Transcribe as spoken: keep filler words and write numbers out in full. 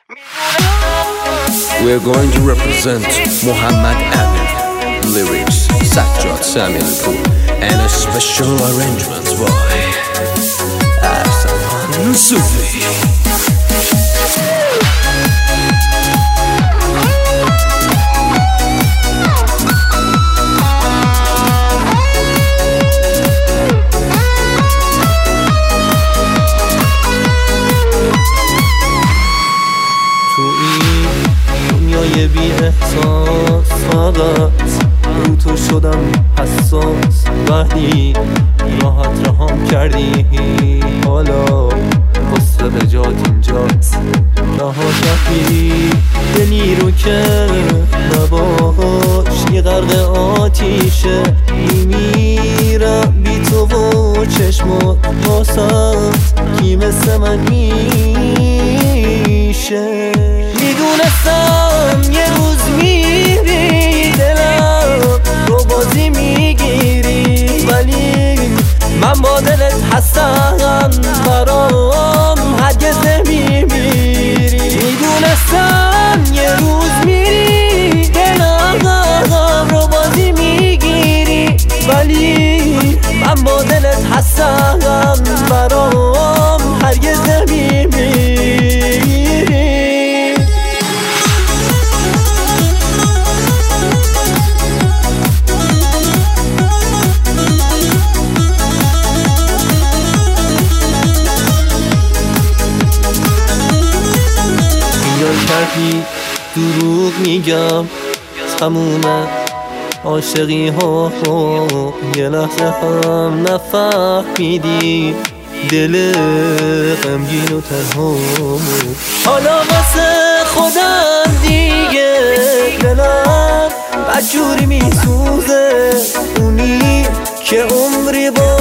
We're going to represent Muhammad Amin, lyrics Sajjad Samilpur, and a special arrangement by Arsalan Sufi. دنیای بی احساس فقط رو تو شدم حساس، وقتی راحت رهام کردی حالا واسه به جات اینجاست. رها کردی دلی رو که نباش یه غرق آتیشه، میمیرم بی تو و چشمات واسم کی مثل من میشه. میدونستم یه روز میری دلم رو بازی میگیری، ولی من با دلت هستم برام هرگز نمیمیری. میدونستم یه روز میری دلم رو بازی میگیری، ولی من با دلت هستم برام هرگز نمیمیری. کردی دروغ میگم تمومه عاشقی ها، یه لحظه هم نفهمیدی دل غمگین و تنها. حالا واسه خودم دیگه دلم بدجوری میسوزه، اونی که عمری با